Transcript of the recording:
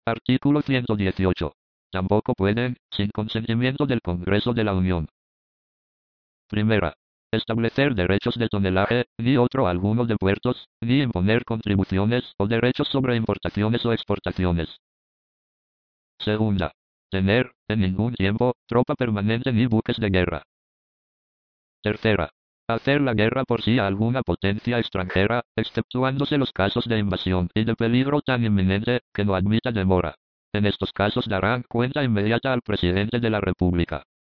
Artículo 118. Tampoco pueden, sin consentimiento del Congreso de la Unión. Primera. Establecer derechos de tonelaje, ni otro alguno de puertos, ni imponer contribuciones o derechos sobre importaciones o exportaciones. Segunda. Tener, en ningún tiempo, tropa permanente ni buques de guerra. Tercera. Hacer la guerra por sí a alguna potencia extranjera, exceptuándose los casos de invasión y de peligro tan inminente que no admita demora. En estos casos darán cuenta inmediata al presidente de la República.